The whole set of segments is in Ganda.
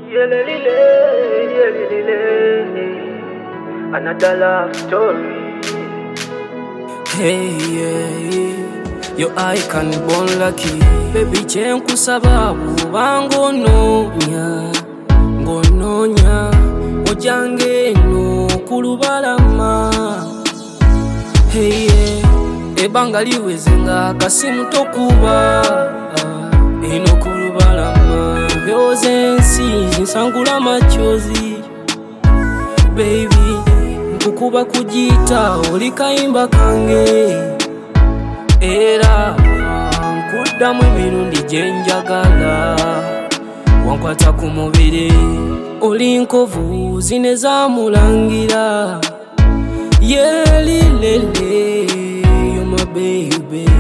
Another love story. Hey, yeah. Your eye can born lucky. Baby, chenkusaba bubango nonya. Ngononya. Ojange no kulubalama. Hey, yeah. Ebanga liwezenga kasimu tokuba. Ino kulubalama. Beozensi nsangula machozi. Baby, nkukuba kujita olikaimba kange. Era nkuddamu emirundi gyenjagala. Wankwata ku mubiri oli nkovu zine zamulangira. Yelilele, you're my baby.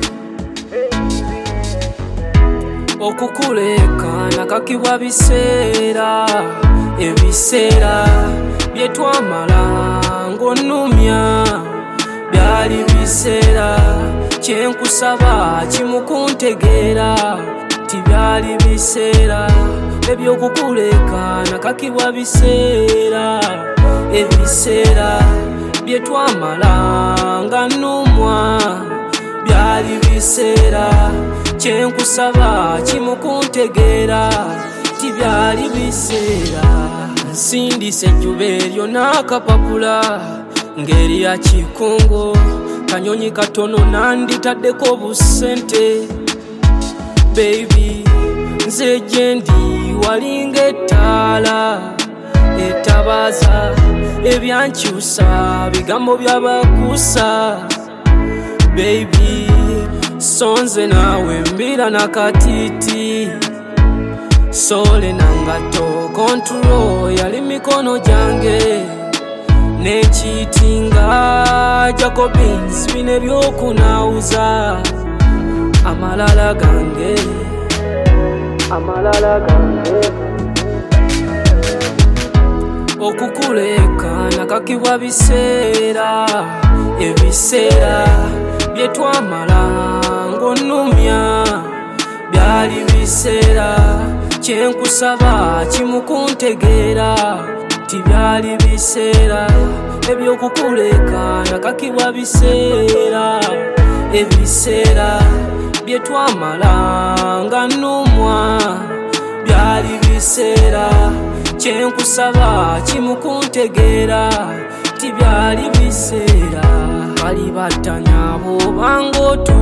Okukuleka nakakibwa biseera, ebiseera byetwamala ng'onnumya. Byali biseera kyenkusaba kimu kuntegeera. Tibyali biseera ebyokukuleka nakakibwa biseera, ebiseera byetwamala nga nnumwa. Byali biseera kyenkusaba kimu kuntegeera. Tibyali biseera nsindise ejjuba eryo n'akapapula ngeri ya kikungo. Kanyonyi katono nanditaddeko busente. Baby, nze gyendi walinga ettaala etabaza ebyankyusa bigambo byabakusa. Baby, sonze naawe mbira nakatiti. Sole nangato control yali mikono jange. Nechitinga Jacobins bine byokunauza. Amalala gange, amalala gange. Okukuleka nakakibwa biseera, ebiseera byetwamala ng'onnumya. Byali biseera kyenkusaba kimu kuntegeera. Tibyali biseera ebyokukuleka nakakibwa biseera, ebiseera byetwamala nga nnumwa. Byali biseera kyenkusaba kimu kuntegeera. Tibyali biseera bali battanya bw'oba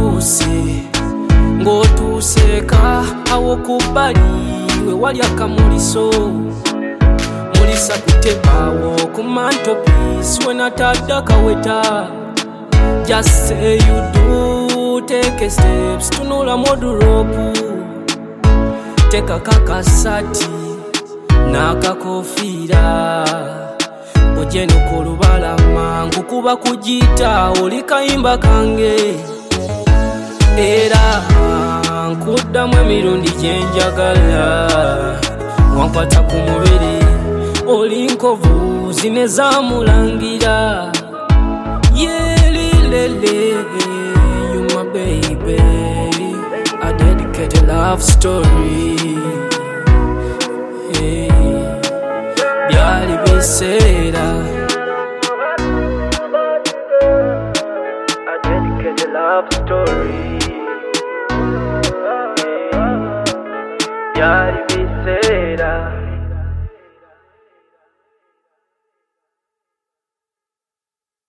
ng'otuuseeka awo ku bbali we wali akamuliso. Mulisa kutebaawo ku mantelpiece we natadde akaweta. Just say you do, take a steps, tunula wardrobe. Teka kakasati n'akakofiira. Ojeno ku lubalama nkukuba kujita olikaimba kange. Era nkuddamu emirundi gyenjagala. Wankwata ku mubiri oli nkovu zine zamulangira. Yelilele, you my baby. I dedicate a love story. Byali biseera